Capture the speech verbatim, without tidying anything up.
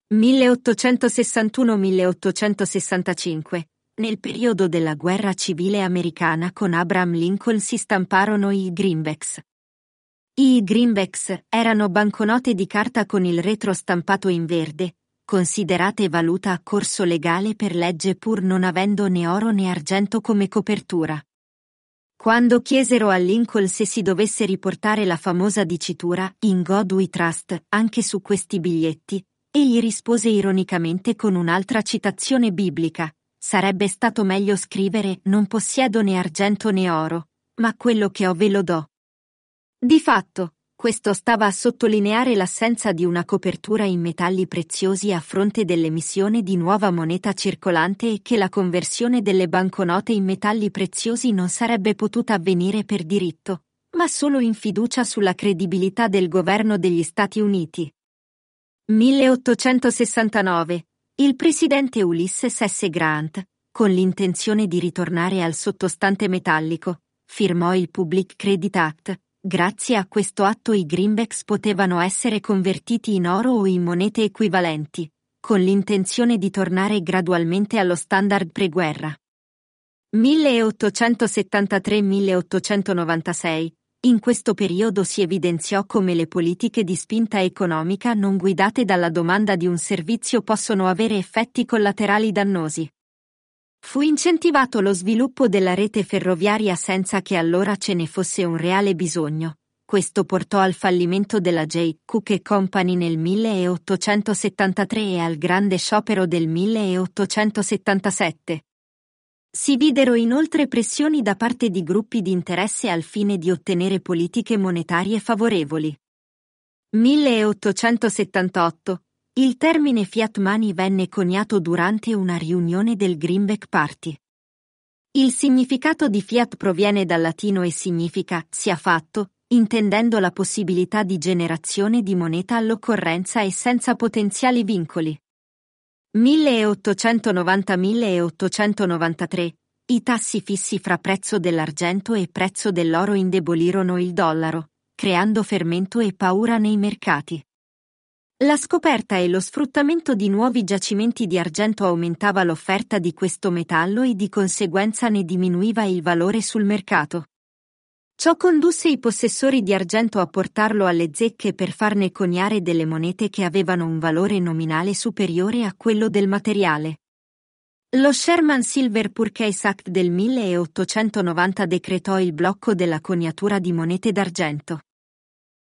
milleottocentosessantuno-milleottocentosessantacinque. Nel periodo della guerra civile americana con Abraham Lincoln si stamparono i greenbacks. I greenbacks erano banconote di carta con il retro stampato in verde, considerate valuta a corso legale per legge pur non avendo né oro né argento come copertura. Quando chiesero a Lincoln se si dovesse riportare la famosa dicitura "In God We Trust" anche su questi biglietti, egli rispose ironicamente con un'altra citazione biblica: sarebbe stato meglio scrivere "Non possiedo né argento né oro, ma quello che ho ve lo do". Di fatto, questo stava a sottolineare l'assenza di una copertura in metalli preziosi a fronte dell'emissione di nuova moneta circolante e che la conversione delle banconote in metalli preziosi non sarebbe potuta avvenire per diritto, ma solo in fiducia sulla credibilità del governo degli Stati Uniti. milleottocentosessantanove. Il presidente Ulysses S. Grant, con l'intenzione di ritornare al sottostante metallico, firmò il Public Credit Act. Grazie a questo atto i greenbacks potevano essere convertiti in oro o in monete equivalenti, con l'intenzione di tornare gradualmente allo standard pre-guerra. milleottocentosettantatré-milleottocentonovantasei. In questo periodo si evidenziò come le politiche di spinta economica non guidate dalla domanda di un servizio possono avere effetti collaterali dannosi. Fu incentivato lo sviluppo della rete ferroviaria senza che allora ce ne fosse un reale bisogno. Questo portò al fallimento della J. Cook Company nel milleottocentosettantatré e al grande sciopero del milleottocentosettantasette. Si videro inoltre pressioni da parte di gruppi di interesse al fine di ottenere politiche monetarie favorevoli. milleottocentosettantotto. Il termine fiat money venne coniato durante una riunione del Greenback Party. Il significato di fiat proviene dal latino e significa sia fatto, intendendo la possibilità di generazione di moneta all'occorrenza e senza potenziali vincoli. milleottocentonovanta-milleottocentonovantatré. I tassi fissi fra prezzo dell'argento e prezzo dell'oro indebolirono il dollaro, creando fermento e paura nei mercati. La scoperta e lo sfruttamento di nuovi giacimenti di argento aumentava l'offerta di questo metallo e di conseguenza ne diminuiva il valore sul mercato. Ciò condusse i possessori di argento a portarlo alle zecche per farne coniare delle monete che avevano un valore nominale superiore a quello del materiale. Lo Sherman Silver Purchase Act del milleottocentonovanta decretò il blocco della coniatura di monete d'argento.